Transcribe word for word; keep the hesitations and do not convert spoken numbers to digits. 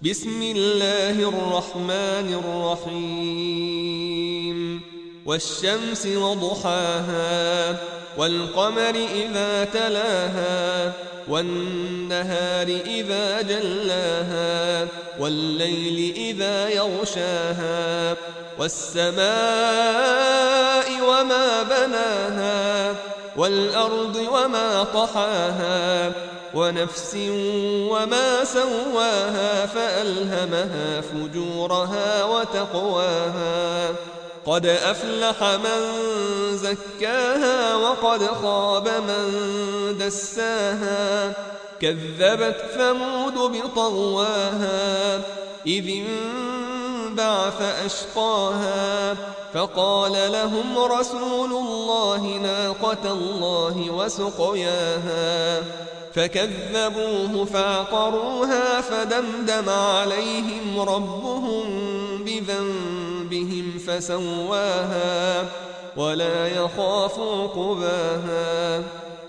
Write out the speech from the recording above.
بسم الله الرحمن الرحيم والشمس وضحاها والقمر إذا تلاها والنهار إذا جلاها والليل إذا يغشاها والسماء وما بناها والأرض وما طحاها ونفس وما سواها فألهمها فجورها وتقواها قد أفلح من زكاها وقد خاب من دساها كذبت ثمود بطغواها إذ انبعث أشقاها فقال لهم رسول الله ناقة الله وسقياها فكذبوه فعقروها فدمدم عليهم ربهم بذنبهم فسواها ولا يخاف عقباها